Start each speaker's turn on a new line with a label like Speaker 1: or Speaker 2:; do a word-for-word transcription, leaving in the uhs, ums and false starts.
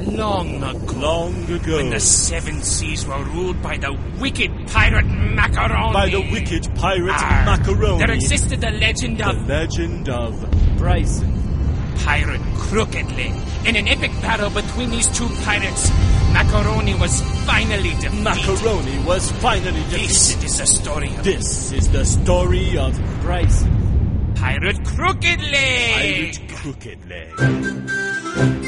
Speaker 1: long ago.
Speaker 2: Long ago.
Speaker 1: When the seven seas were ruled by the wicked pirate Macaroni.
Speaker 2: By the wicked pirate
Speaker 1: Arr,
Speaker 2: Macaroni.
Speaker 1: There existed the legend
Speaker 2: The
Speaker 1: of
Speaker 2: legend of Bryson.
Speaker 1: Pirate Crooked Leg. In an epic battle between these two pirates, Macaroni was finally defeated.
Speaker 2: Macaroni was finally defeated.
Speaker 1: This is the story of
Speaker 2: This is the story of Bryson.
Speaker 1: Pirate Crooked Leg.
Speaker 2: Pirate Crooked Leg.